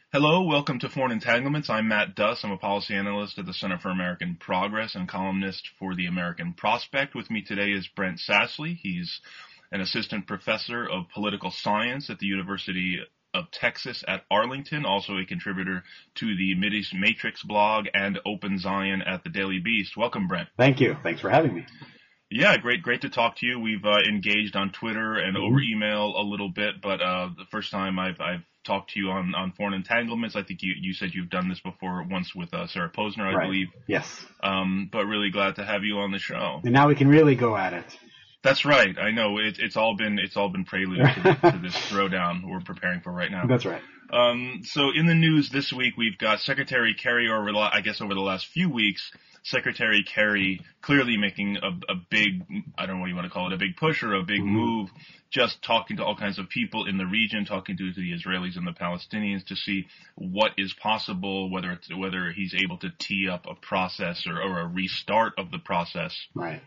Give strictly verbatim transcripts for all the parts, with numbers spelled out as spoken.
Hello, welcome to Foreign Entanglements. I'm Matt Duss. I'm a policy analyst at the Center for American Progress and columnist for the American Prospect. With me today is Brent Sassley. He's an assistant professor of political science at the University of Texas at Arlington, also a contributor to the Mideast Matrix blog and Open Zion at the Daily Beast. Welcome, Brent. Thank you. Thanks for having me. Yeah, great, great to talk to you. We've uh, engaged on Twitter and mm-hmm. over email a little bit, but uh, the first time I've I've talked to you on, on Foreign Entanglements. I think you, you said you've done this before once with uh, Sarah Posner, I right. believe. Yes. Um, but really glad to have you on the show. And now we can really go at it. That's right. I know it, it's all been it's all been prelude to, the, to this throwdown we're preparing for right now. That's right. Um, so in the news this week, we've got Secretary Kerry, or I guess over the last few weeks, Secretary Kerry clearly making a, a big, I don't know what you want to call it, a big push or a big mm-hmm. move, just talking to all kinds of people in the region, talking to, to the Israelis and the Palestinians to see what is possible, whether it's whether he's able to tee up a process or, or a restart of the process. Right.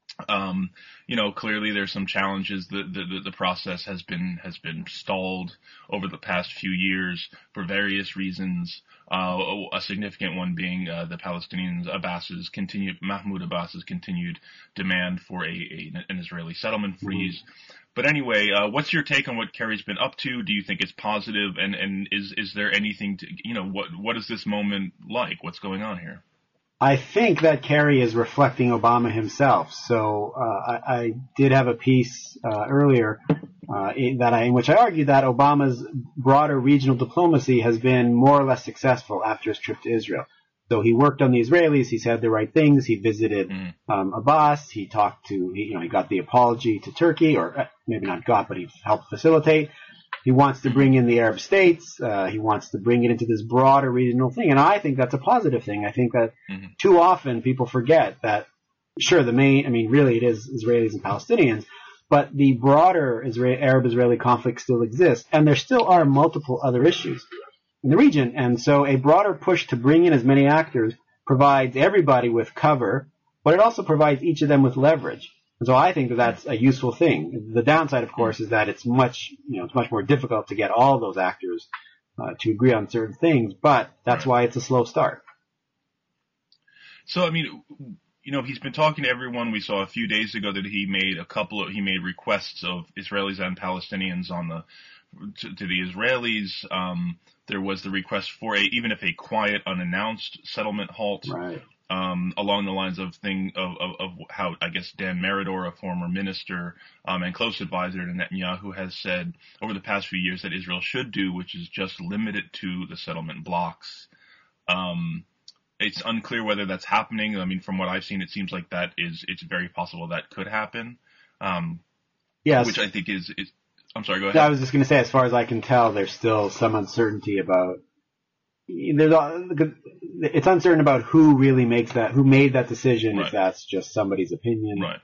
Um, you know, clearly there's some challenges. The, the, the process has been, has been stalled over the past few years for various reasons. Uh, a significant one being, uh, the Palestinians, Abbas's continued, Mahmoud Abbas's continued demand for a, a an Israeli settlement freeze. Mm-hmm. But anyway, uh, what's your take on what Kerry's been up to? Do you think it's positive? And, and is, is there anything to, you know, what, what is this moment like? What's going on here? I think that Kerry is reflecting Obama himself. So uh, I, I did have a piece uh, earlier uh, in, that I, in which I argued that Obama's broader regional diplomacy has been more or less successful after his trip to Israel. So he worked on the Israelis. He said the right things. He visited mm. um, Abbas. He talked to, he, you know, he got the apology to Turkey, or maybe not got, but he helped facilitate. He wants to bring in the Arab states. Uh, he wants to bring it into this broader regional thing. And I think that's a positive thing. I think that mm-hmm. too often people forget that, sure, the main, I mean, really it is Israelis and Palestinians, but the broader Israel, Arab-Israeli conflict still exists. And there still are multiple other issues in the region. And so a broader push to bring in as many actors provides everybody with cover, but it also provides each of them with leverage. And so I think that that's a useful thing. The downside, of course, is that it's much, you know, it's much more difficult to get all those actors uh, to agree on certain things, but that's right. why it's a slow start. So, I mean, you know, he's been talking to everyone. We saw a few days ago that he made a couple of, he made requests of Israelis and Palestinians on the, to, to the Israelis. Um, there was the request for a, even if a quiet, unannounced settlement halt. Right. Um, along the lines of thing of, of, of how I guess Dan Meridor, a former minister um, and close advisor to Netanyahu, has said over the past few years that Israel should do, which is just limit it to the settlement blocks. Um, it's unclear whether that's happening. I mean, from what I've seen, it seems like that is it's very possible that could happen. Um, yes, which I think is is. I'm sorry. Go ahead. I was just going to say, as far as I can tell, there's still some uncertainty about. There's it's uncertain about who really makes that, who made that decision, right. if that's just somebody's opinion. Right.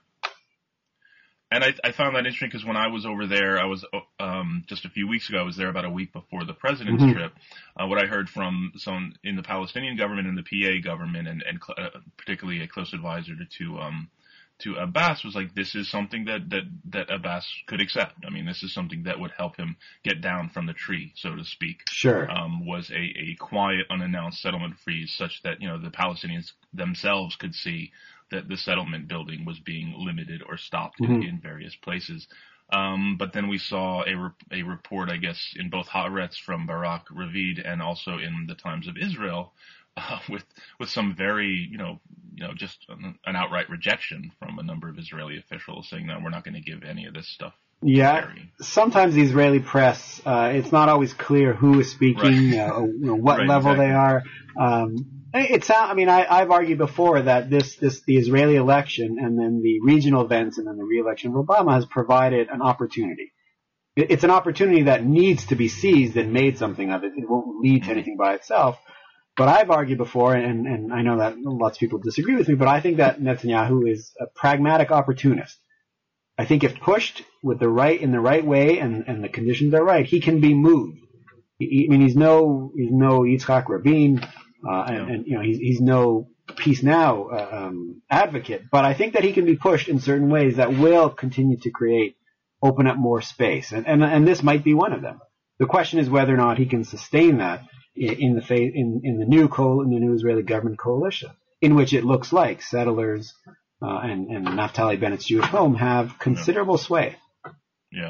And I, I found that interesting because when I was over there, I was um, just a few weeks ago, I was there about a week before the president's mm-hmm. trip. Uh, what I heard from someone in the Palestinian government and the P A government, and, and cl- uh, particularly a close advisor to, to um to Abbas, was like, this is something that, that, that Abbas could accept. I mean, this is something that would help him get down from the tree, so to speak. Sure. Um, was a, a quiet, unannounced settlement freeze such that, you know, the Palestinians themselves could see that the settlement building was being limited or stopped mm-hmm. in, in various places. Um, but then we saw a, re- a report, I guess, in both Haaretz from Barak Ravid and also in the Times of Israel, Uh, with with some very, you know, you know, just an, an outright rejection from a number of Israeli officials saying that we're not going to give any of this stuff. Yeah, sometimes the Israeli press, uh, it's not always clear who is speaking, right. uh, you know, what right, level exactly. they are. Um, it's, I mean, I, I've argued before that this, this, the Israeli election and then the regional events and then the re-election of Obama has provided an opportunity. It, it's an opportunity that needs to be seized and made something of it. It won't lead to anything by itself. But I've argued before, and, and I know that lots of people disagree with me, but I think that Netanyahu is a pragmatic opportunist. I think if pushed with the right in the right way and, and the conditions are right, he can be moved. He, I mean, he's no he's no Yitzhak Rabin, uh, and, and you know he's he's no Peace Now uh, um, advocate. But I think that he can be pushed in certain ways that will continue to create open up more space, and and and this might be one of them. The question is whether or not he can sustain that. in the fa- in, in the new co- in the new Israeli government coalition, in which it looks like settlers uh, and, and Naftali Bennett's Jewish Home have considerable sway. Yeah.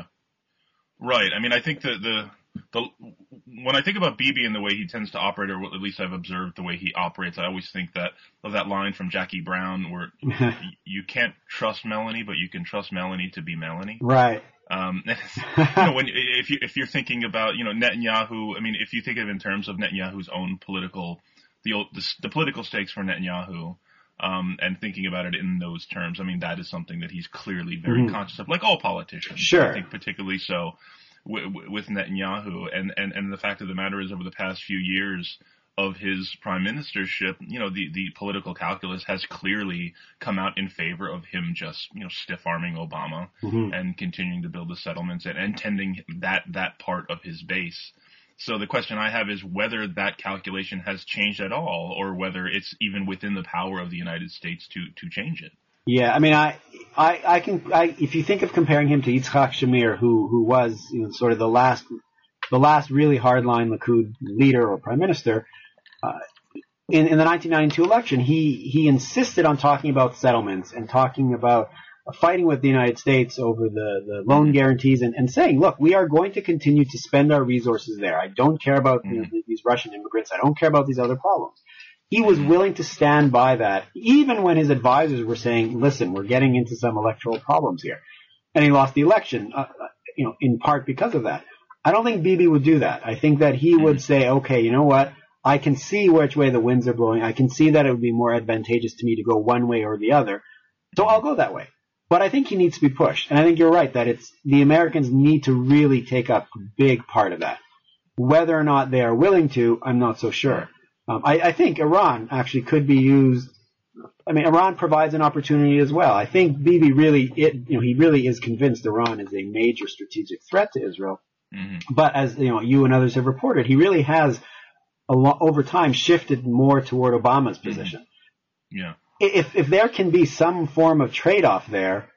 Right. I mean, I think that the, the, when I think about Bibi and the way he tends to operate, or at least I've observed the way he operates, I always think that of that line from Jackie Brown where you can't trust Melanie, but you can trust Melanie to be Melanie. Right. Um, you know, when, if you, if you're thinking about, you know, Netanyahu, I mean, if you think of it in terms of Netanyahu's own political, the, old, the, the political stakes for Netanyahu, um, and thinking about it in those terms, I mean, that is something that he's clearly very mm-hmm. conscious of, like all politicians. Sure. I think particularly so w- w- with Netanyahu. And, and, and the fact of the matter is, over the past few years of his prime ministership, you know, the, the political calculus has clearly come out in favor of him just, you know, stiff-arming Obama mm-hmm. and continuing to build the settlements and, and tending that, that part of his base. So the question I have is whether that calculation has changed at all, or whether it's even within the power of the United States to, to change it. Yeah, I mean, I, I, I can, I, if you think of comparing him to Yitzhak Shamir, who, who was, you know, sort of the last, the last really hardline Likud leader or prime minister, uh, in, in the nineteen ninety-two election, he, he insisted on talking about settlements and talking about fighting with the United States over the, the loan guarantees and, and saying, look, we are going to continue to spend our resources there. I don't care about you know, these Russian immigrants. I don't care about these other problems. He was willing to stand by that, even when his advisors were saying, listen, we're getting into some electoral problems here. And he lost the election, uh, you know, in part because of that. I don't think Bibi would do that. I think that he would say, okay, you know what? I can see which way the winds are blowing. I can see that it would be more advantageous to me to go one way or the other. So I'll go that way. But I think he needs to be pushed. And I think you're right that it's the Americans need to really take up a big part of that. Whether or not they are willing to, I'm not so sure. Um, I, I think Iran actually could be used. I mean, Iran provides an opportunity as well. I think Bibi really, it, you know, he really is convinced Iran is a major strategic threat to Israel. Mm-hmm. But as you know, you and others have reported, he really has a lo- over time shifted more toward Obama's position. Mm-hmm. Yeah. If if there can be some form of trade-off there,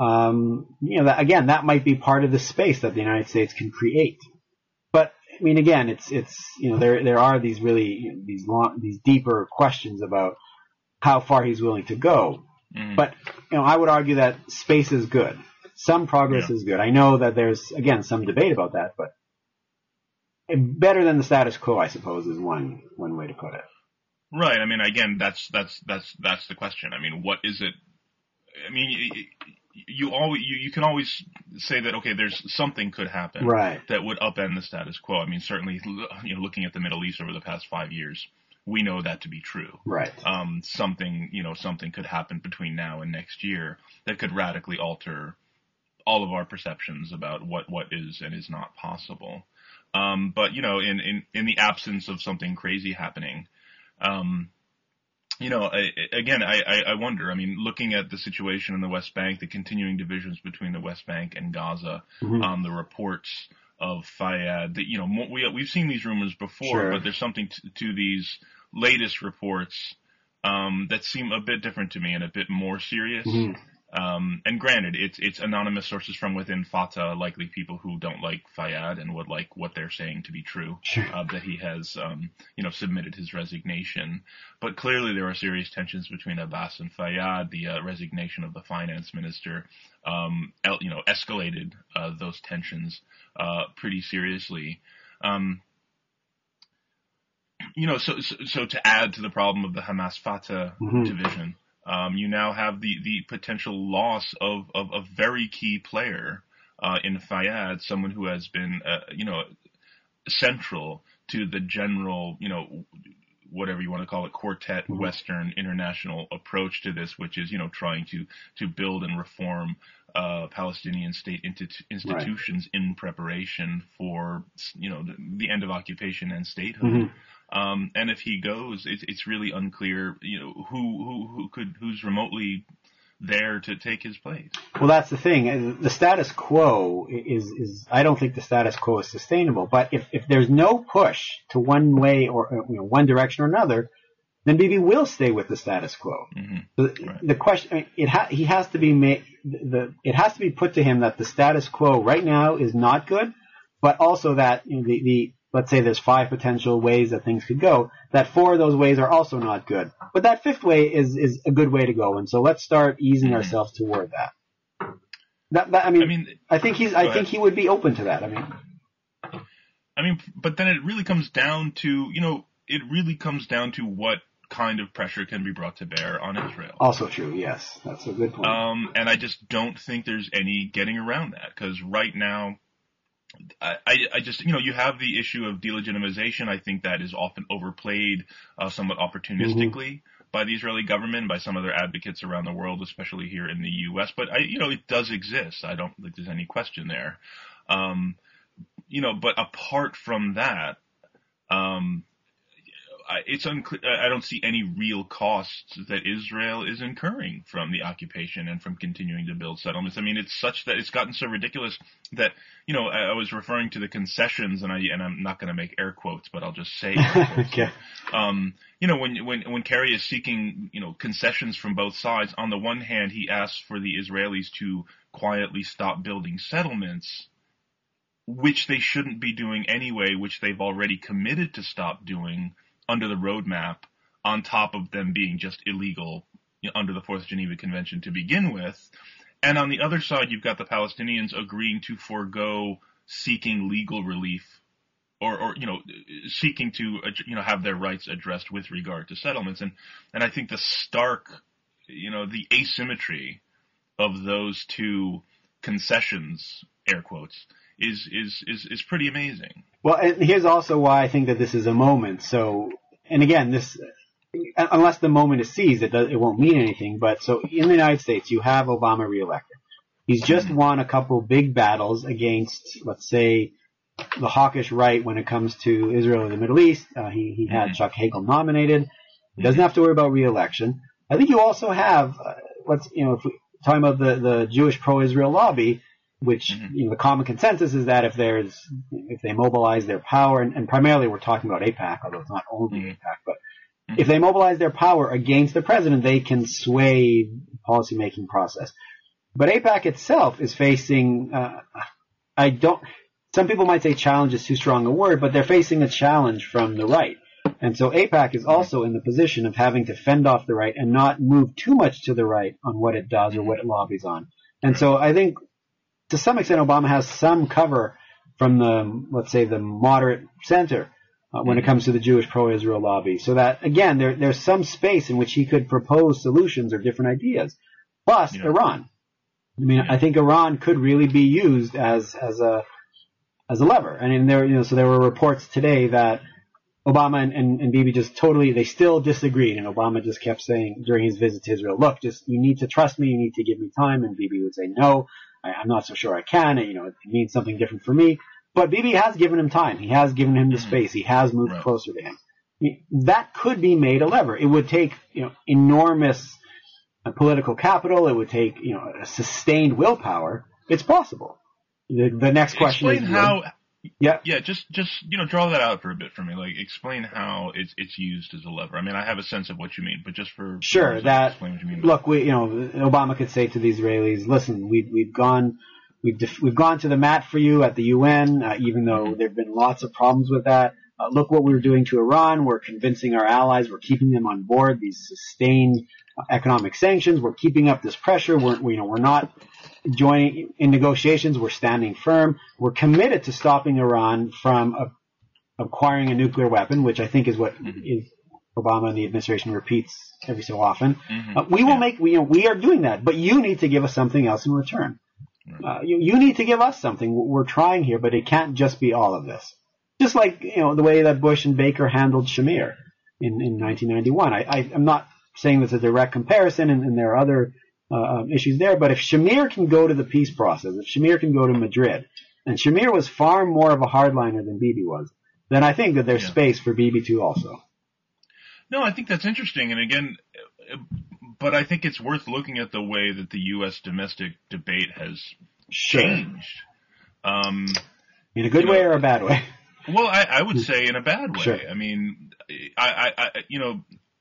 um, you know, that, again, that might be part of the space that the United States can create. But I mean, again, it's it's you know, there there are these really you know, these long, these deeper questions about how far he's willing to go. Mm. But you know, I would argue that space is good. Some progress yeah. is good. I know that there's again some debate about that, but better than the status quo, I suppose, is one one way to put it. Right. I mean, again, that's that's that's that's the question. I mean, what is it? I mean, you, you always you, you can always say that okay, there's something could happen right. that would upend the status quo. I mean, certainly, you know, looking at the Middle East over the past five years, we know that to be true. Right. Um, something you know, something could happen between now and next year that could radically alter all of our perceptions about what, what is and is not possible. Um, but you know, in, in in the absence of something crazy happening. Um, you know, I, again, I, I wonder, I mean, looking at the situation in the West Bank, the continuing divisions between the West Bank and Gaza, mm-hmm. um, the reports of Fayyad, that, you know, we, we've seen these rumors before, sure. but there's something to, to these latest reports, um, that seem a bit different to me and a bit more serious. Mm-hmm. Um, and granted, it's, it's anonymous sources from within Fatah, likely people who don't like Fayyad and would like what they're saying to be true, sure. uh, that he has, um, you know, submitted his resignation. But clearly there are serious tensions between Abbas and Fayyad. The uh, resignation of the finance minister, um, el- you know, escalated, uh, those tensions, uh, pretty seriously. Um, you know, so, so, so to add to the problem of the Hamas-Fatah mm-hmm. division, Um, you now have the, the potential loss of, of a very key player uh, in Fayyad, someone who has been, uh, you know, central to the general, you know, whatever you want to call it, quartet mm-hmm. Western international approach to this, which is, you know, trying to, to build and reform uh, Palestinian state institu- institutions right. in preparation for, you know, the, the end of occupation and statehood. Mm-hmm. Um, and if he goes, it's, it's really unclear, you know, who, who, who could, who's remotely there to take his place. Well, that's the thing. The status quo is, is, I don't think the status quo is sustainable, but if, if there's no push to one way or, you know, one direction or another, then Bibi will stay with the status quo. Mm-hmm. The, right. the question, I mean, it ha, he has to be made, the, it has to be put to him that the status quo right now is not good, but also that, you know, the, the, let's say there's five potential ways that things could go, that four of those ways are also not good. But that fifth way is, is a good way to go. And so let's start easing mm-hmm. ourselves toward that. That, that I mean, I mean, I think he's, I think ahead. he would be open to that. I mean, I mean, but then it really comes down to, you know, it really comes down to what kind of pressure can be brought to bear on Israel. Also true, yes. That's a good point. Um, and I just don't think there's any getting around that, because right now, I, I, I just, you know, you have the issue of delegitimization. I think that is often overplayed uh, somewhat opportunistically mm-hmm. by the Israeli government, by some other advocates around the world, especially here in the U S. But, I, you know, it does exist. I don't think there's any question there. Um, you know, but apart from that, um, it's unclear. I don't see any real costs that Israel is incurring from the occupation and from continuing to build settlements. I mean, it's such that it's gotten so ridiculous that, you know, I, I was referring to the concessions, and I and I'm not going to make air quotes, but I'll just say, okay. um, you know, when when when Kerry is seeking, you know, concessions from both sides. On the one hand, he asks for the Israelis to quietly stop building settlements, which they shouldn't be doing anyway, which they've already committed to stop doing under the roadmap, on top of them being just illegal, you know, under the Fourth Geneva Convention to begin with. And on the other side, you've got the Palestinians agreeing to forego seeking legal relief, or, or you know, seeking to, you know, have their rights addressed with regard to settlements. And, and I think the stark, you know, the asymmetry of those two concessions, air quotes, is, is, is, is pretty amazing. Well, and here's also why I think that this is a moment. So, and again, this, unless the moment is seized, it does, it won't mean anything. But so in the United States, you have Obama reelected. He's just mm-hmm. won a couple big battles against, let's say, the hawkish right when it comes to Israel and the Middle East. Uh, he, he had mm-hmm. Chuck Hagel nominated. He doesn't have to worry about reelection. I think you also have, uh, let's, you know, if we're talking about the, the Jewish pro-Israel lobby, which, mm-hmm. you know, the common consensus is that if there's, if they mobilize their power, and, and primarily we're talking about AIPAC, although it's not only mm-hmm. AIPAC, but mm-hmm. if they mobilize their power against the president, they can sway the policymaking process. But AIPAC itself is facing, uh, I don't, some people might say challenge is too strong a word, but they're facing a challenge from the right. And so AIPAC is also in the position of having to fend off the right and not move too much to the right on what it does or what it lobbies on. And so I think, to some extent, Obama has some cover from the, let's say, the moderate center uh, when it comes to the Jewish pro-Israel lobby. So that, again, there, there's some space in which he could propose solutions or different ideas. Plus, yeah. Iran. I mean, yeah. I think Iran could really be used as as a as a lever. And in there, you know, so there were reports today that Obama and, and, and Bibi just totally, they still disagreed. And Obama just kept saying during his visit to Israel, look, just, you need to trust me, you need to give me time. And Bibi would say, no, I, I'm not so sure I can. And, you know, it means something different for me. But Bibi has given him time. He has given him the space. He has moved right. closer to him. That could be made a lever. It would take, you know, enormous uh, political capital. It would take, you know, a sustained willpower. It's possible. The, the next question Explain is how. When, yeah, yeah. Just, just you know, draw that out for a bit for me. Like, explain how it's it's used as a lever. I mean, I have a sense of what you mean, but just for sure that. Explain what you mean. Look, we, you know, Obama could say to the Israelis, "Listen, we've we've gone." We've, def- we've gone to the mat for you at the U N, uh, even though there have been lots of problems with that. Uh, look what we're doing to Iran. We're convincing our allies. We're keeping them on board. These sustained uh, economic sanctions. We're keeping up this pressure. We're, we, you know, we're not joining in negotiations. We're standing firm. We're committed to stopping Iran from uh, acquiring a nuclear weapon, which I think is what mm-hmm. is Obama and the administration repeats every so often. Mm-hmm. Uh, we will yeah. make. We, you know, we are doing that, but you need to give us something else in return. Uh, you, you need to give us something. We're trying here, but it can't just be all of this. Just like, you know, the way that Bush and Baker handled Shamir in, in nineteen ninety-one. I, I, I'm not saying this is a direct comparison, and, and there are other uh, issues there, but if Shamir can go to the peace process, if Shamir can go to Madrid, and Shamir was far more of a hardliner than Bibi was, then I think that there's yeah. space for Bibi too also. No, I think that's interesting, and again, but I think it's worth looking at the way that the U S domestic debate has sure. changed. Um, in a good way know, or a bad way? Well, I, I would say in a bad way. Sure. I mean, I, I, I, you know,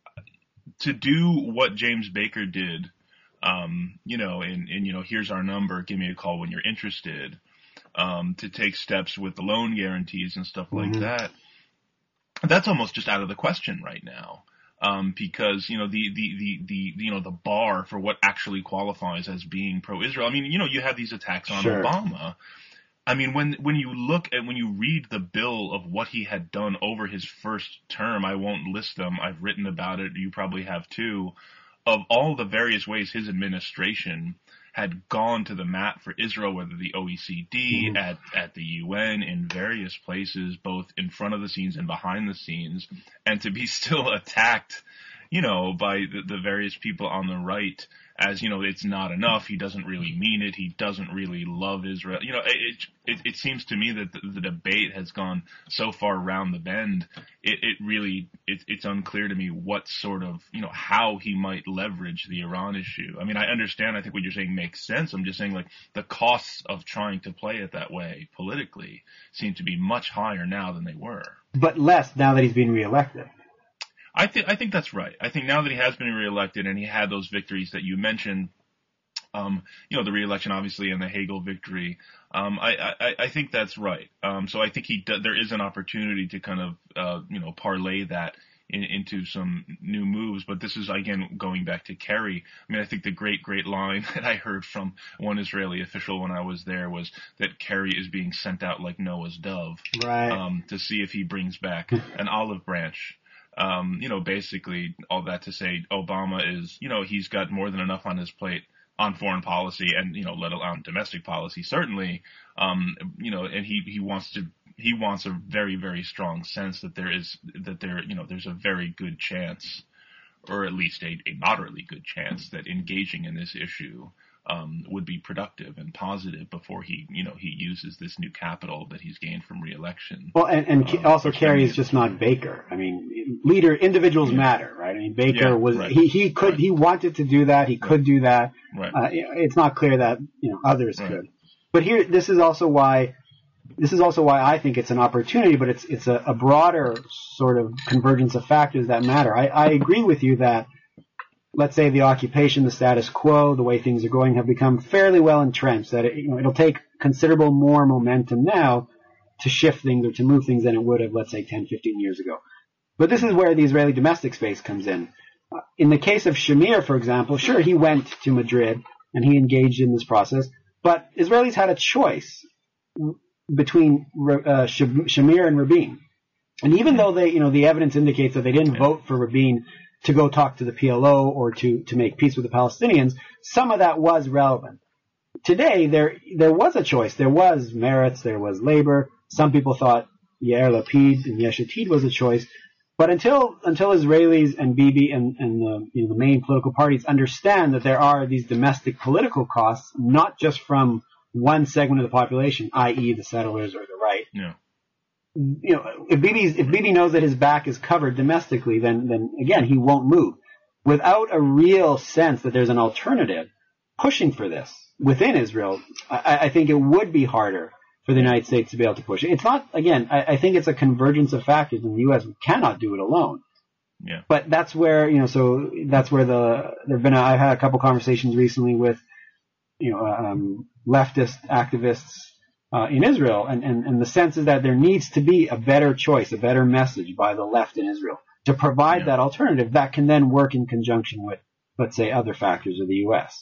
to do what James Baker did, um, you know, and, and, you know, here's our number, give me a call when you're interested. um, to take steps with the loan guarantees and stuff like Mhm. that. That's almost just out of the question right now. Um, because, you know, the, the, the, the, you know, the bar for what actually qualifies as being pro-Israel. I mean, you know, you have these attacks on Sure. Obama. I mean, when, when you look at, when you read the bill of what he had done over his first term, I won't list them. I've written about it. You probably have too, of all the various ways his administration had gone to the mat for Israel, whether the O E C D, Mhm. at, at the U N, in various places, both in front of the scenes and behind the scenes, and to be still attacked, you know, by the, the various people on the right as, you know, it's not enough, he doesn't really mean it, he doesn't really love Israel. You know, it it, it seems to me that the, the debate has gone so far around the bend, it, it really, it, it's unclear to me what sort of, you know, how he might leverage the Iran issue. I mean, I understand, I think what you're saying makes sense. I'm just saying, like, the costs of trying to play it that way politically seem to be much higher now than they were. But less now that he's been reelected. I think I think that's right. I think now that he has been reelected and he had those victories that you mentioned, um, you know, the reelection obviously and the Hagel victory, um, I, I I think that's right. Um, so I think he there is an opportunity to kind of uh, you know parlay that in, into some new moves. But this is again going back to Kerry. I mean, I think the great great line that I heard from one Israeli official when I was there was that Kerry is being sent out like Noah's dove, Right. um, to see if he brings back an olive branch. Um, you know, basically all that to say Obama is, you know, he's got more than enough on his plate on foreign policy and, you know, let alone domestic policy, certainly. Um, you know, and he, he wants to, he wants a very, very strong sense that there is, that there, you know, there's a very good chance, or at least a, a moderately good chance that engaging in this issue Um, would be productive and positive before he, you know, he uses this new capital that he's gained from re-election. Well, and, and Um, also which Kerry I is mean, just not Baker. I mean, leader, individuals Yeah. matter, right? I mean, Baker Yeah, was, right. he, he could, Right. he wanted to do that. He could do that. Right. Uh, it's not clear that, you know, others Right. could. But here, this is also why, this is also why I think it's an opportunity, but it's, it's a, a broader sort of convergence of factors that matter. I, I agree with you that, let's say the occupation, the status quo, the way things are going have become fairly well entrenched, that it, you know, it'll take considerable more momentum now to shift things or to move things than it would have, let's say, ten, fifteen years ago. But this is where the Israeli domestic space comes in. Uh, in the case of Shamir, for example, sure, he went to Madrid and he engaged in this process, but Israelis had a choice between uh, Shamir and Rabin. And even though they, you know, the evidence indicates that they didn't vote for Rabin to go talk to the P L O or to, to make peace with the Palestinians, some of that was relevant. Today, there there was a choice. There was Meretz, there was Labor. Some people thought Yair Lapid and Yesh Atid was a choice. But until until Israelis and Bibi and, and the, you know, the main political parties understand that there are these domestic political costs, not just from one segment of the population, that is the settlers or the right, Yeah. you know, if Bibi's, if Bibi knows that his back is covered domestically, then, then again, he won't move. Without a real sense that there's an alternative pushing for this within Israel, I, I think it would be harder for the United States to be able to push it. It's not, again, I, I think it's a convergence of factors, and the U S cannot do it alone. Yeah. But that's where, you know, so that's where the, there've been, a, I've had a couple conversations recently with, you know, um, leftist activists, Uh, in Israel, and, and, and the sense is that there needs to be a better choice, a better message by the left in Israel to provide Yeah. that alternative that can then work in conjunction with, let's say, other factors of the U S.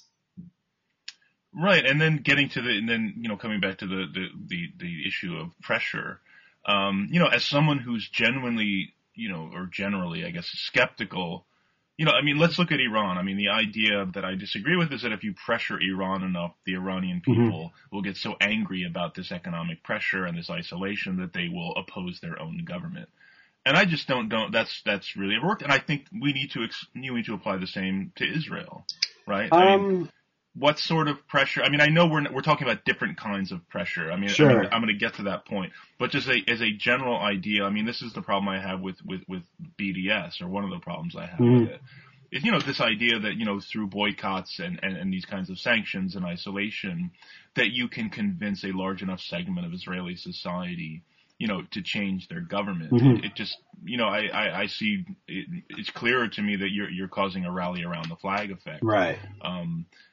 Right, and then getting to the, and then, you know, coming back to the, the, the, the issue of pressure, um, you know, as someone who's genuinely, you know, or generally, I guess, skeptical, you know, I mean, let's look at Iran. I mean, the idea that I disagree with is that if you pressure Iran enough, the Iranian people mm-hmm. will get so angry about this economic pressure and this isolation that they will oppose their own government. And I just don't, don't, that's, that's really worked. And I think we need to, you need to apply the same to Israel, right? Um, I mean, what sort of pressure? I mean, I know we're we're talking about different kinds of pressure. I mean, sure. I mean I'm going to get to that point, but just a, as a general idea, I mean, this is the problem I have with, with, with B D S, or one of the problems I have mm. with it. Is, you know, this idea that, you know, through boycotts and, and, and these kinds of sanctions and isolation, that you can convince a large enough segment of Israeli society, you know, to change their government. Mm-hmm. It, it just, you know, I, I, I see it, it's clearer to me that you're you're causing a rally around the flag effect. Right. Um,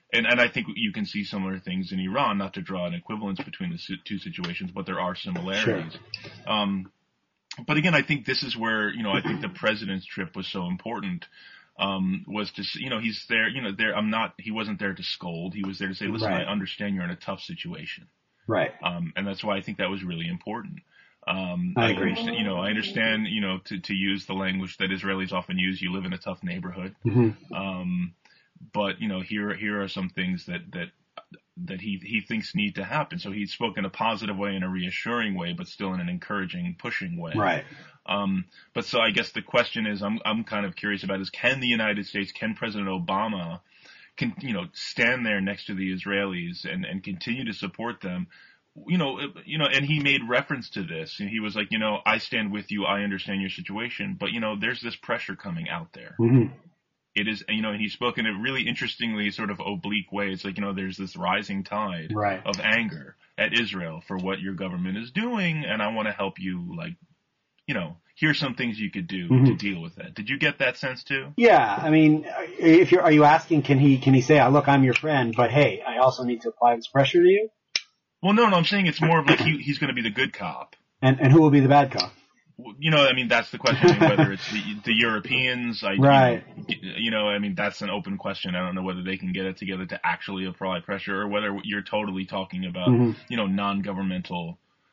and, and I think you can see similar things in Iran, not to draw an equivalence between the two situations, but there are similarities. Sure. Um, but again, I think this is where, you know, I think the president's trip was so important, um, was to, you know, he's there, you know, there, I'm not, he wasn't there to scold. He was there to say, listen, right. I understand you're in a tough situation. Right. Um, and that's why I think that was really important. Um, I I agree. understand, you know, I understand, you know, to, to use the language that Israelis often use, you live in a tough neighborhood. Mm-hmm. Um, but, you know, here, here are some things that, that, that he, he thinks need to happen. So he spoke in a positive way, in a reassuring way, but still in an encouraging, pushing way. Right. Um, but so I guess the question is, I'm, I'm kind of curious about is, can the United States, can President Obama, can, you know, stand there next to the Israelis and, and continue to support them? You know, you know, and he made reference to this, and he was like, you know, I stand with you. I understand your situation, but you know, there's this pressure coming out there. Mm-hmm. It is, you know, and he spoke in a really interestingly sort of oblique way. It's like, you know, there's this rising tide right. of anger at Israel for what your government is doing, and I want to help you, like, you know, here's some things you could do mm-hmm. to deal with that. Did you get that sense too? Yeah, I mean, if you're, are you asking, can he, can he say, oh, look, I'm your friend, but hey, I also need to apply this pressure to you? Well, no, no, I'm saying it's more of like he, he's going to be the good cop. And and who will be the bad cop? You know, I mean, that's the question, whether it's the, the Europeans. I, right. You know, you know, I mean, that's an open question. I don't know whether they can get it together to actually apply pressure, or whether you're totally talking about, mm-hmm. you know, non-governmental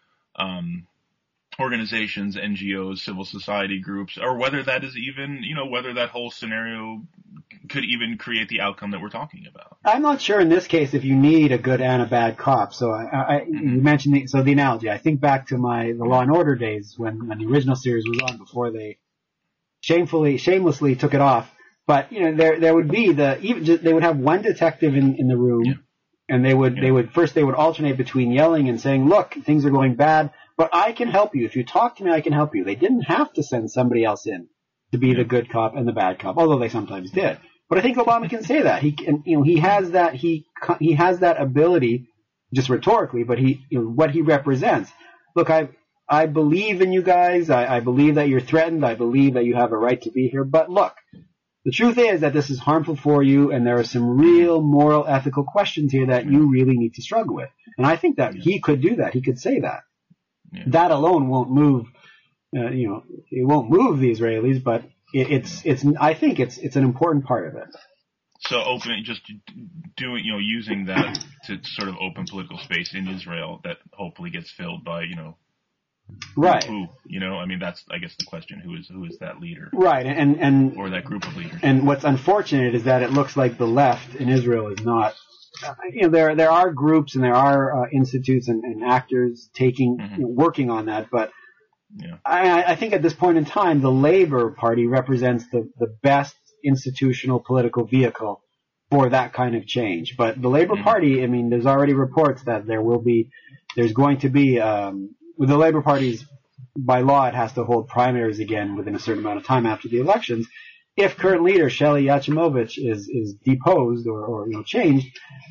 um, organizations, N G Os, civil society groups, or whether that is even, you know, whether that whole scenario could even create the outcome that we're talking about. I'm not sure in this case if you need a good and a bad cop. So I, I mm-hmm. you mentioned the, so the analogy. I think back to my the Law and Order days when, when the original series was on before they shamefully, shamelessly took it off. But you know, there there would be the even just, they would have one detective in, in the room, yeah. and they would yeah. they would first they would alternate between yelling and saying, "Look, things are going bad, but I can help you. If you talk to me, I can help you." They didn't have to send somebody else in to be yeah. the good cop and the bad cop, although they sometimes did. But I think Obama can say that. He can, you know, he has that, he, he has that ability, just rhetorically, but he, you know, what he represents. Look, I, I believe in you guys. I, I believe that you're threatened. I believe that you have a right to be here. But look, the truth is that this is harmful for you, and there are some real moral, ethical questions here that you really need to struggle with. And I think that yeah. he could do that. He could say that. Yeah. That alone won't move, uh, you know, it won't move the Israelis, but It's it's I think it's it's an important part of it. So opening, just doing, you know, using that to sort of open political space in Israel that hopefully gets filled by, you know, right? Who, you know, I mean, that's I guess the question: who is who is that leader, right? And and or that group of leaders. And what's unfortunate is that it looks like the left in Israel is not. You know, there there are groups and there are uh, institutes and, and actors taking mm-hmm. you know, working on that, but. Yeah. I, I think at this point in time, the Labour Party represents the, the best institutional political vehicle for that kind of change. But the Labour mm-hmm. Party, I mean, there's already reports that there will be, there's going to be, um, with the Labour Party's, by law, it has to hold primaries again within a certain amount of time after the elections. If current leader Shelley Yachimovich is, is deposed or, or, you know, changed,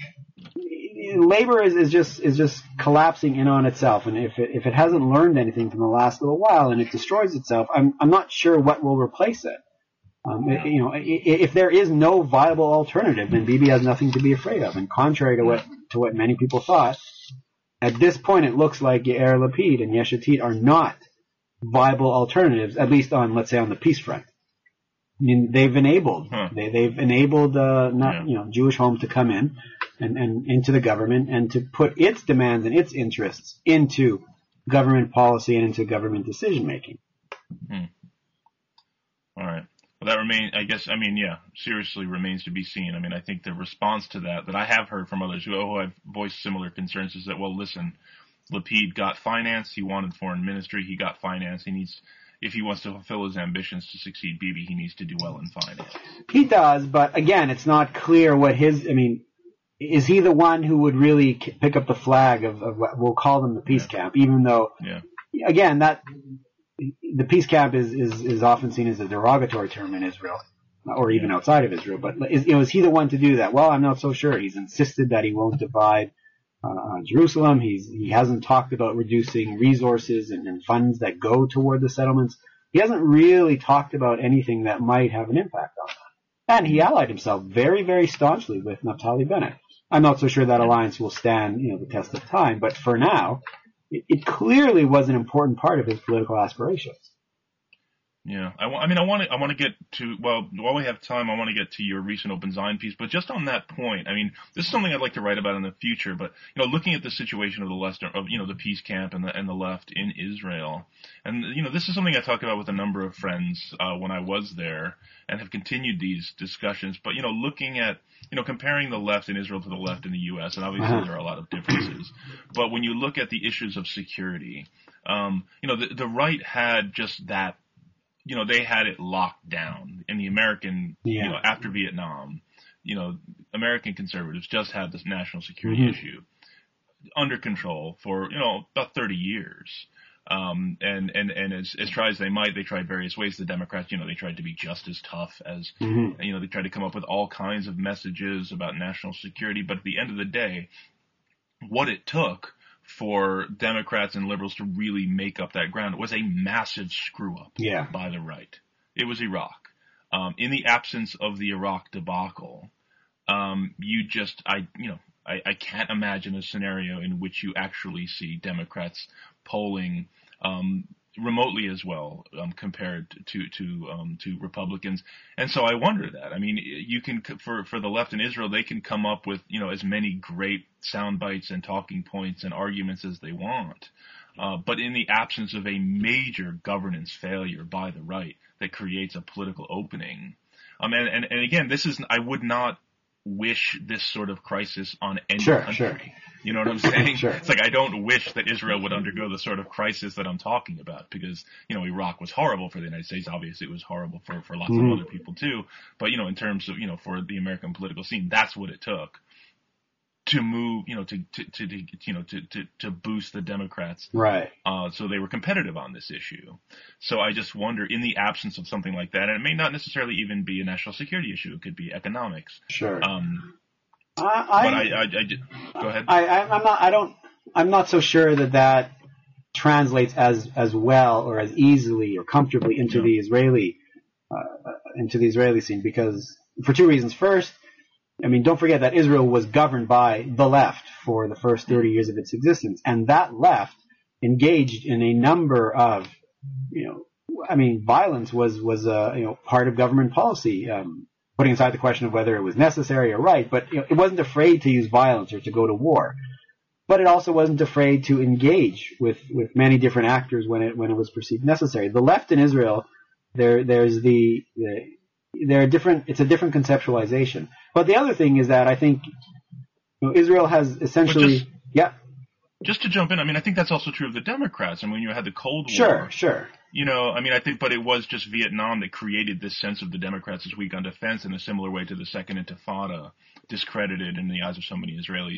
Labor is, is just is just collapsing in on itself, and if it, if it hasn't learned anything from the last little while and it destroys itself, I'm I'm not sure what will replace it. Um, it, you know, if there is no viable alternative, then Bibi has nothing to be afraid of. And contrary to what to what many people thought, at this point it looks like Yair Lapid and Yesh Atid are not viable alternatives, at least on let's say on the peace front. I mean, they've enabled huh. they they've enabled uh, not yeah. you know Jewish Home to come in. And, and into the government and to put its demands and its interests into government policy and into government decision making. Hmm. All right. Well, that remains, I guess, I mean, yeah, seriously remains to be seen. I mean, I think the response to that, that I have heard from others who, who have voiced similar concerns is that, well, listen, Lapid got finance. He wanted foreign ministry. He got finance. He needs, if he wants to fulfill his ambitions to succeed Bibi, he needs to do well in finance. He does, but again, it's not clear what his, I mean, is he the one who would really pick up the flag of, of what we'll call them the peace yeah. camp, even though, yeah. again, that the peace camp is, is, is often seen as a derogatory term in Israel, or even yeah. outside of Israel. But is, you know, is he the one to do that? Well, I'm not so sure. He's insisted that he won't divide uh, Jerusalem. He's he hasn't talked about reducing resources and, and funds that go toward the settlements. He hasn't really talked about anything that might have an impact on that. And he allied himself very, very staunchly with Naftali Bennett. I'm not so sure that alliance will stand, you know, the test of time, but for now, it, it clearly was an important part of his political aspirations. Yeah, I, I mean, I want to, I want to get to, well, while we have time, I want to get to your recent Open Zion piece, but just on that point, I mean, this is something I'd like to write about in the future, but, you know, looking at the situation of the left, of, you know, the peace camp and the, and the left in Israel, and, you know, this is something I talked about with a number of friends, uh, when I was there, and have continued these discussions, but, you know, looking at, you know, comparing the left in Israel to the left in the U S, and obviously there are a lot of differences, but when you look at the issues of security, um, you know, the, the right had just that, you know, they had it locked down in the American, yeah. you know, after Vietnam, you know, American conservatives just had this national security mm-hmm. issue under control for, you know, about thirty years. Um, and, and, and as, as try as they might, they tried various ways. The Democrats, you know, they tried to be just as tough as, mm-hmm. you know, they tried to come up with all kinds of messages about national security. But at the end of the day, what it took for Democrats and liberals to really make up that ground was a massive screw up yeah. by the right. It was Iraq. Um, in the absence of the Iraq debacle, um, you just, I, you know, I, I can't imagine a scenario in which you actually see Democrats polling, um, remotely as well, um, compared to, to, um, to Republicans. And so I wonder that, I mean, you can, for, for the left in Israel, they can come up with, you know, as many great sound bites and talking points and arguments as they want. Uh, but in the absence of a major governance failure by the right that creates a political opening. Um, and, and, and again, this is, I would not wish this sort of crisis on any sure, country. Sure. You know what I'm saying? Sure. It's like I don't wish that Israel would undergo the sort of crisis that I'm talking about because, you know, Iraq was horrible for the United States. Obviously, it was horrible for, for lots mm-hmm. of other people too. But, you know, in terms of, you know, for the American political scene, that's what it took to move, you know, to, to, to, to you know, to, to, to boost the Democrats. Right. Uh, so they were competitive on this issue. So I just wonder, in the absence of something like that, and it may not necessarily even be a national security issue. It could be economics. Sure. Um, I, but I, I, I, just, go ahead. I, I'm not, I don't, I'm not so sure that that translates as, as well or as easily or comfortably into yeah. the Israeli, uh, into the Israeli scene because for two reasons. First, I mean, don't forget that Israel was governed by the left for the first thirty years of its existence, and that left engaged in a number of, you know, I mean, violence was was uh, you know part of government policy, um, putting aside the question of whether it was necessary or right, but you know, it wasn't afraid to use violence or to go to war, but it also wasn't afraid to engage with, with many different actors when it when it was perceived necessary. The left in Israel, there there's the, the there are different. It's a different conceptualization. But the other thing is that I think you know, Israel has essentially, just, yeah. Just to jump in, I mean, I think that's also true of the Democrats. I mean, when you had the Cold War. Sure, sure. You know, I mean, I think, but it was just Vietnam that created this sense of the Democrats as weak on defense in a similar way to the Second Intifada, discredited in the eyes of so many Israelis.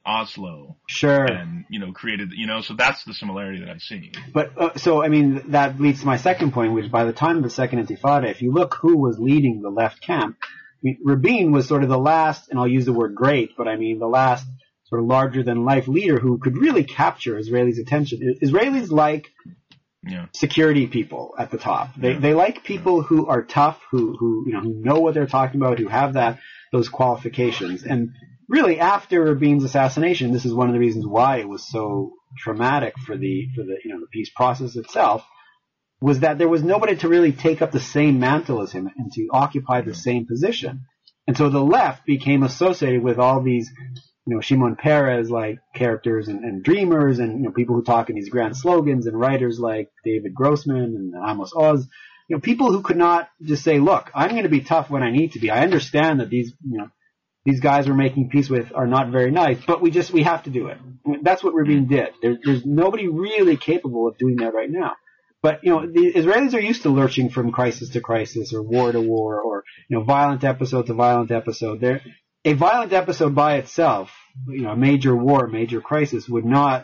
Oslo. Sure. And, you know, created, you know, so that's the similarity that I see. But, uh, so, I mean, that leads to my second point, which by the time of the Second Intifada, if you look who was leading the left camp, I mean, Rabin was sort of the last, and I'll use the word great, but I mean the last sort of larger-than-life leader who could really capture Israelis' attention. Israelis like yeah. security people at the top. They yeah. they like people yeah. who are tough, who, who, you know, who know what they're talking about, who have that, those qualifications. And really, after Rabin's assassination, this is one of the reasons why it was so traumatic for the for the you know the peace process itself, was that there was nobody to really take up the same mantle as him and to occupy the same position. And so the left became associated with all these, you know, Shimon Peres like characters and, and dreamers and you know people who talk in these grand slogans and writers like David Grossman and Amos Oz, you know, people who could not just say, look, I'm going to be tough when I need to be. I understand that these you know. These guys we're making peace with are not very nice, but we just, we have to do it. That's what Rabin did. There, there's nobody really capable of doing that right now. But, you know, the Israelis are used to lurching from crisis to crisis or war to war or, you know, violent episode to violent episode. There, a violent episode by itself, you know, a major war, a major crisis would not,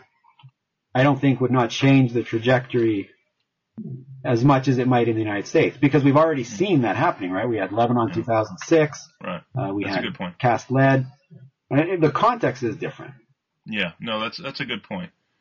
I don't think would not change the trajectory as much as it might in the United States, because we've already seen that happening, right? We had Lebanon yeah. two thousand six. Right. Uh, we that's had a good point. Cast Lead. And it, the context is different. Yeah. No, that's that's a good point.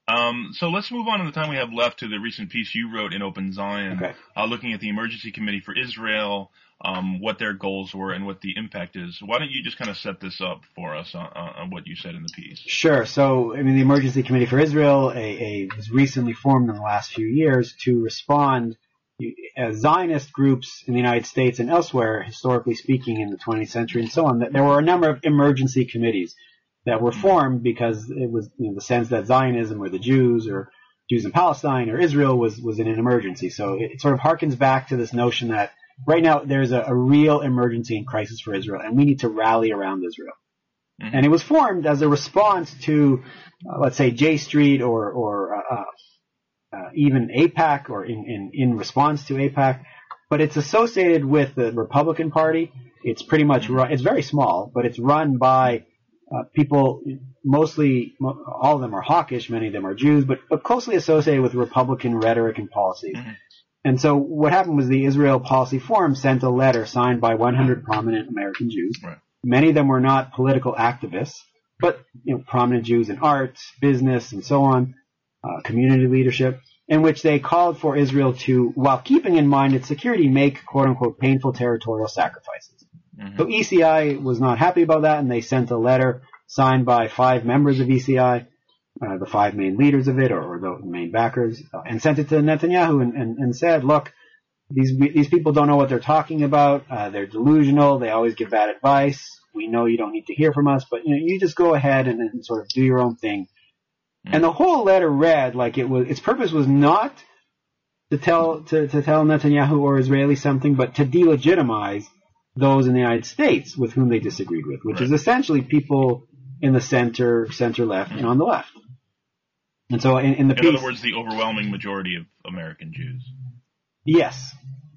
Um, so let's move on in the time we have left to the recent piece you wrote in Open Zion, Okay. uh, looking at the Emergency Committee for Israel, um, what their goals were and what the impact is. Why don't you just kind of set this up for us on, on what you said in the piece? Sure. So, I mean, the Emergency Committee for Israel a, a, was recently formed in the last few years to respond as Zionist groups in the United States and elsewhere, historically speaking, in the twentieth century and so on. That there were a number of emergency committees that were formed because it was, you know, the sense that Zionism or the Jews or Jews in Palestine or Israel was, was in an emergency. So it, it sort of harkens back to this notion that right now there's a, a real emergency and crisis for Israel, and we need to rally around Israel. Mm-hmm. And it was formed as a response to, uh, let's say, J Street or, or uh, uh, even AIPAC, or in, in, in response to AIPAC. But it's associated with the Republican Party. It's pretty much run, it's very small, but it's run by Uh, people, mostly, all of them are hawkish, many of them are Jews, but, but closely associated with Republican rhetoric and policies. Mm-hmm. And so what happened was the Israel Policy Forum sent a letter signed by one hundred prominent American Jews. Right. Many of them were not political activists, but, you know, prominent Jews in arts, business, and so on, uh, community leadership, in which they called for Israel to, while keeping in mind its security, make quote-unquote painful territorial sacrifices. Mm-hmm. So E C I was not happy about that, and they sent a letter signed by five members of E C I, uh, the five main leaders of it, or, or the main backers, uh, and sent it to Netanyahu and, and, and said, look, these these people don't know what they're talking about. Uh, they're delusional. They always give bad advice. We know you don't need to hear from us, but you know, you just go ahead and, and sort of do your own thing. Mm-hmm. And the whole letter read like it was. Its purpose was not to tell to, to tell Netanyahu or Israelis something, but to delegitimize those in the United States with whom they disagreed with, which right. is essentially people in the center, center-left, mm-hmm. and on the left. And so in, in the in piece... In other words, the overwhelming majority of American Jews. Yes.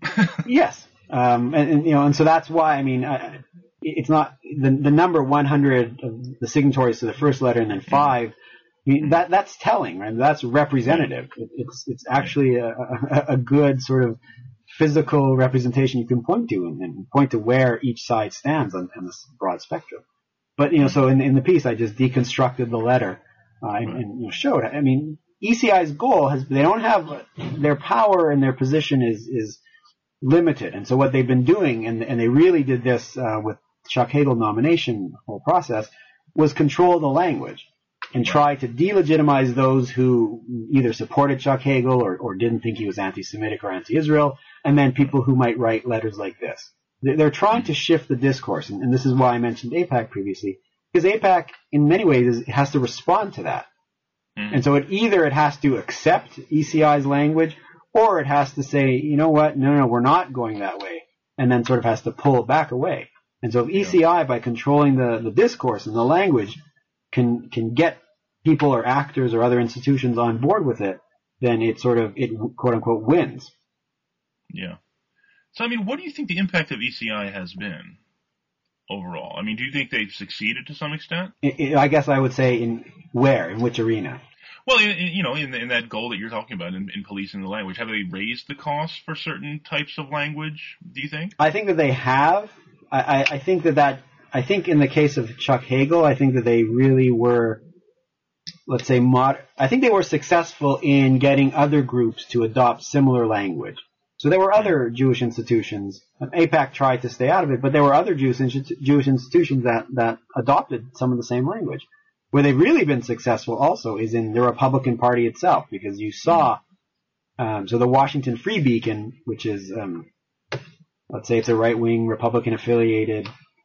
yes. Um, and, and, you know, and so that's why, I mean, uh, it's not... The, the number one hundred of the signatories to the first letter and then five, I mean, that that's telling, right? That's representative. It, it's, it's actually a, a, a good sort of physical representation you can point to and, and point to where each side stands on, on this broad spectrum. But, you know, so in, in the piece, I just deconstructed the letter uh, and, and you know, showed, I mean, E C I's goal has, they don't have, their power and their position is, is limited. And so what they've been doing, and, and they really did this uh, with Chuck Hagel nomination whole process, was control the language and try to delegitimize those who either supported Chuck Hagel or, or didn't think he was anti-Semitic or anti-Israel, and then people who might write letters like this. They're trying to shift the discourse, and, and this is why I mentioned AIPAC previously, because AIPAC, in many ways, is, has to respond to that. Mm-hmm. And so it either it has to accept E C I's language, or it has to say, you know what, no, no, we're not going that way, and then sort of has to pull it back away. And so if E C I, by controlling the, the discourse and the language, can can get people or actors or other institutions on board with it, then it sort of, it quote unquote wins. Yeah. So, I mean, what do you think the impact of E C I has been overall? I mean, do you think they've succeeded to some extent? I, I guess I would say in where, in which arena? Well, in, in, you know, in, in that goal that you're talking about, in, in policing the language, have they raised the cost for certain types of language, do you think? I think that they have. I, I, I think that that, I think in the case of Chuck Hagel, I think that they really were, let's say, mod- I think they were successful in getting other groups to adopt similar language. So there were other Jewish institutions. AIPAC tried to stay out of it, but there were other Jewish, Jewish institutions that, that adopted some of the same language. Where they've really been successful also is in the Republican Party itself, because you saw, um, so the Washington Free Beacon, which is, um, let's say it's a right-wing Republican-affiliated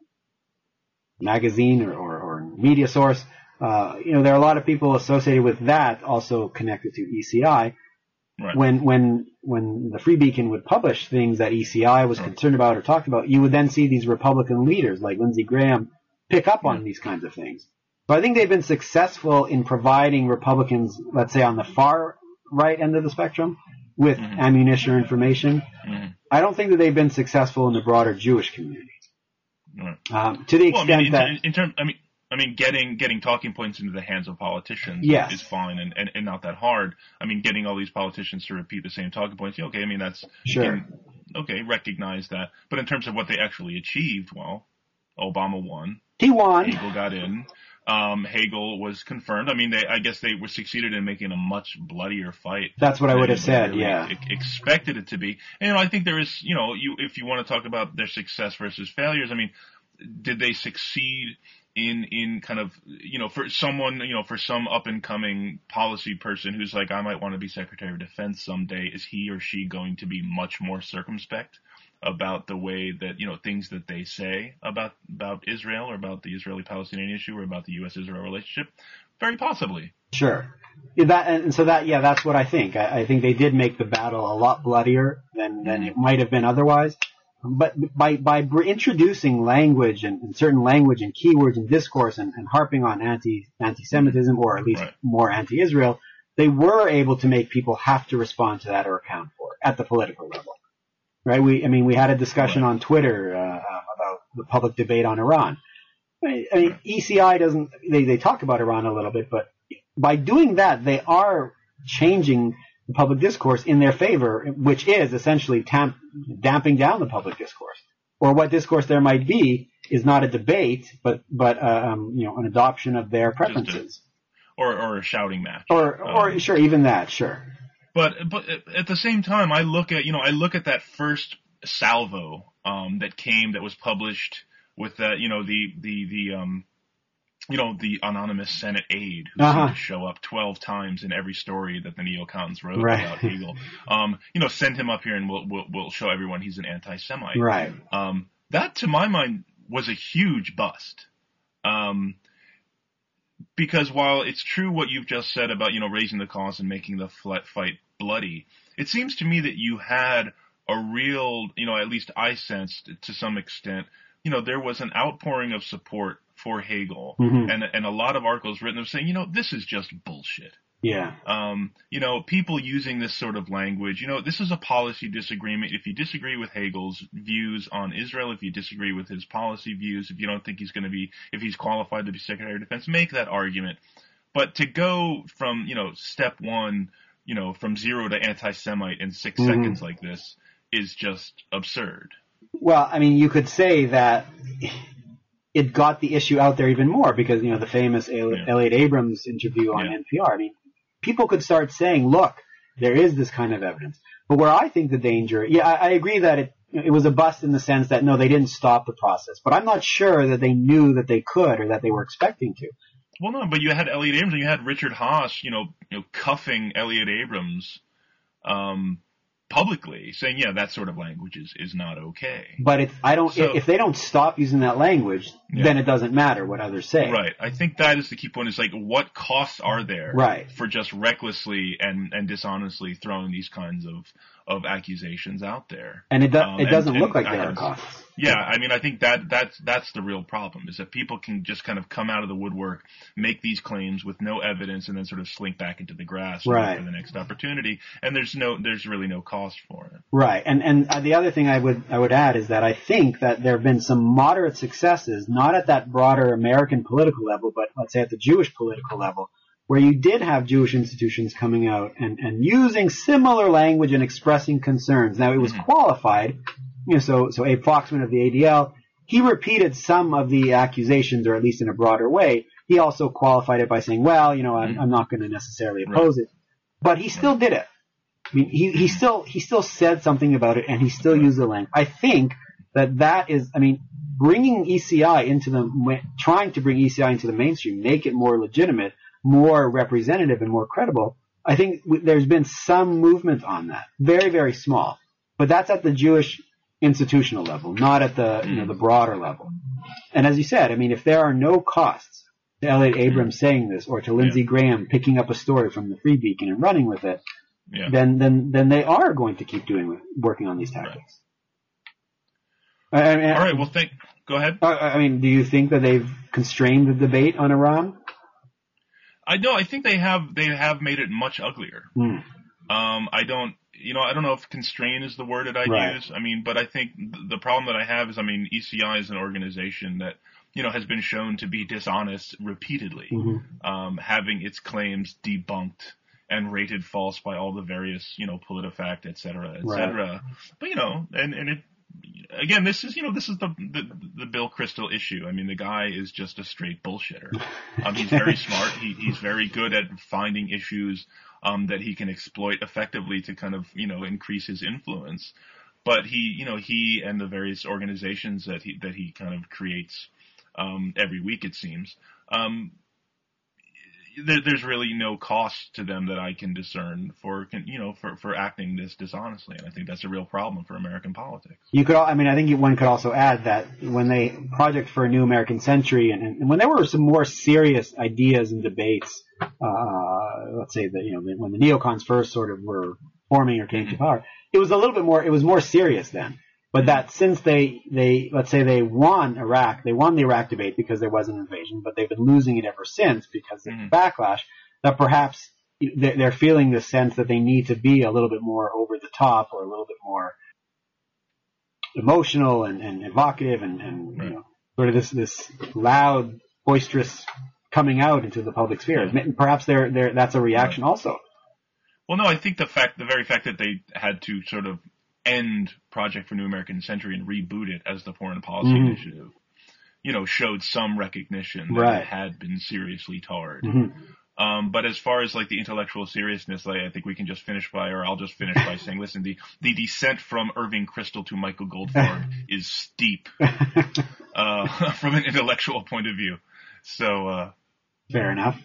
magazine or, or, or media source, uh, you know, there are a lot of people associated with that also connected to E C I. Right. When when when the Free Beacon would publish things that E C I was right. concerned about or talked about, you would then see these Republican leaders like Lindsey Graham pick up on yeah. these kinds of things. So I think they've been successful in providing Republicans, let's say on the far right end of the spectrum, with mm-hmm. ammunition or information. Mm-hmm. I don't think that they've been successful in the broader Jewish community. Right. Um, to the well, extent I mean, in, that, in, in terms, I mean. I mean, getting getting talking points into the hands of politicians yes. is fine and, and, and not that hard. I mean, getting all these politicians to repeat the same talking points, yeah, okay, I mean, that's, sure. can, okay, recognize that. But in terms of what they actually achieved, well, Obama won. He won. Hagel got in. um, Hagel was confirmed. I mean, they, I guess they were succeeded in making a much bloodier fight. That's what I would have said, really yeah. e- expected it to be. And, you know, I think there is, you know, you, if you want to talk about their success versus failures, I mean, did they succeed in, in kind of, you know, for someone, you know, for some up and coming policy person who's like, I might want to be Secretary of Defense someday, is he or she going to be much more circumspect about the way that, you know, things that they say about, about Israel or about the Israeli-Palestinian issue or about the U S Israel relationship? Very possibly. Sure. Yeah, that, and so that, yeah, that's what I think. I, I think they did make the battle a lot bloodier than, than it might have been otherwise. But by, by introducing language and, and certain language and keywords and discourse and, and harping on anti, anti-Semitism or at least Right. more anti-Israel, they were able to make people have to respond to that or account for it at the political level. Right? We, I mean, we had a discussion Right. on Twitter, uh, about the public debate on Iran. I mean, I mean E C I doesn't, they, they talk about Iran a little bit, but by doing that, they are changing the public discourse in their favor, which is essentially tamp, damping down the public discourse. Or what discourse there might be is not a debate, but, but, um, you know, an adoption of their preferences. A, or, or a shouting match. Or, or, um, sure, even that, sure. But but at the same time, I look at you know I look at that first salvo um, that came that was published with that you know the the the um you know the anonymous Senate aide who Uh-huh. seemed to show up twelve times in every story that the neocons wrote Right. about Hegel. Um, you know, send him up here and we'll we'll, we'll show everyone he's an anti-Semite. Right. Um, that to my mind was a huge bust. Um, Because while it's true what you've just said about, you know, raising the cause and making the fight bloody, it seems to me that you had a real, you know, at least I sensed to some extent, you know, there was an outpouring of support for Hegel Mm-hmm. and and a lot of articles written of saying, you know, this is just bullshit. Yeah. Um, you know, people using this sort of language, you know, this is a policy disagreement. If you disagree with Hegel's views on Israel, if you disagree with his policy views, if you don't think he's going to be, if he's qualified to be Secretary of Defense, make that argument. But to go from, you know, step one, you know, from zero to anti-Semite in six Mhm. seconds like this is just absurd. Well, I mean, you could say that it got the issue out there even more because, you know, the famous El- Yeah. Elliot Abrams interview on Yeah. N P R. I mean, people could start saying, look, there is this kind of evidence. But where I think the danger, yeah, I, I agree that it, it was a bust in the sense that, no, they didn't stop the process. But I'm not sure that they knew that they could or that they were expecting to. Well, no, but you had Elliot Abrams and you had Richard Haas, you know, you know, cuffing Elliot Abrams, um, publicly, saying, yeah, that sort of language is, is not okay. But if I don't, So- if they don't stop using that language, Yeah. then it doesn't matter what others say. Right. I think that is the key point is like, what costs are there Right. for just recklessly and, and dishonestly throwing these kinds of, of accusations out there? And it, do, Um, it doesn't and- look like and there are I- costs. Yeah, I mean, I think that that's that's the real problem is that people can just kind of come out of the woodwork, make these claims with no evidence, and then sort of slink back into the grass and wait Right. for the next opportunity. And there's no, there's really no cost for it. Right, and and uh, the other thing I would I would add is that I think that there have been some moderate successes, not at that broader American political level, but let's say at the Jewish political level, where you did have Jewish institutions coming out and, and using similar language and expressing concerns. Now it was Mhm. qualified, you know, so so Abe Foxman of the A D L, he repeated some of the accusations, or at least in a broader way. He also qualified it by saying, well, you know, I'm, Mhm. I'm not going to necessarily oppose it, but he still did it. I mean, he, he still he still said something about it, and he still used the language. I think that that is, I mean, bringing E C I into the, trying to bring E C I into the mainstream, make it more legitimate, more representative, and more credible. I think w- there's been some movement on that, very very small, but that's at the Jewish institutional level, not at the you know the broader level. And as you said, I mean, if there are no costs to Elliot Abrams saying this, or to Lindsey Yeah. Graham picking up a story from the Free Beacon and running with it, Yeah. then then then they are going to keep doing working on these tactics. I, I mean, All right. Well, think. Go ahead. I, I mean, do you think that they've constrained the debate on Iran? I know. I think they have. They have made it much uglier. Hmm. Um, I don't. You know, I don't know if constrain is the word that I'd Right. use. I mean, but I think th- the problem that I have is, I mean, E C I is an organization that, you know, has been shown to be dishonest repeatedly, Mhm. um, having its claims debunked and rated false by all the various, you know, PolitiFact, et cetera, et Right. cetera. But, you know, and, and it, again, this is, you know, this is the, the, the Bill Kristol issue. I mean, the guy is just a straight bullshitter. Um, he's very smart. He, he's very good at finding issues, um, that he can exploit effectively to kind of, you know, increase his influence. But he, you know, he and the various organizations that he, that he kind of creates, um, every week, it seems, um, there, there's really no cost to them that I can discern for, you know, for, for acting this dishonestly. And I think that's a real problem for American politics. You could, I mean, I think one could also add that when they Project for a New American Century, and, and when there were some more serious ideas and debates, uh, let's say that, you know, when the neocons first sort of were forming or came to power, it was a little bit more, it was more serious then. But that since they, they, let's say they won Iraq, they won the Iraq debate because there was an invasion, but they've been losing it ever since because of mm-hmm. the backlash, that perhaps they're feeling the sense that they need to be a little bit more over the top or a little bit more emotional and, and evocative and, and right. you know, sort of this, this loud, boisterous coming out into the public sphere. Yeah. Perhaps they're, they're, that's a reaction right. also. Well, no, I think the fact, the very fact that they had to sort of end Project for New American Century and reboot it as the foreign policy mm-hmm. initiative, you know, showed some recognition that right. it had been seriously tarred. Mm-hmm. Um, but as far as like the intellectual seriousness, like, I think we can just finish by, or I'll just finish by saying, listen, the, the descent from Irving Kristol to Michael Goldfarb is steep, uh, from an intellectual point of view. So, uh, fair enough.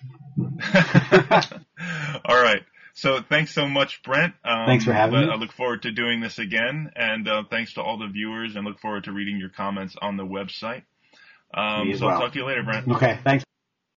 All right. So thanks so much, Brent. Um, thanks for having me. I look forward to doing this again, and uh, thanks to all the viewers, and look forward to reading your comments on the website. Um, so well. I'll talk to you later, Brent. Okay, thanks.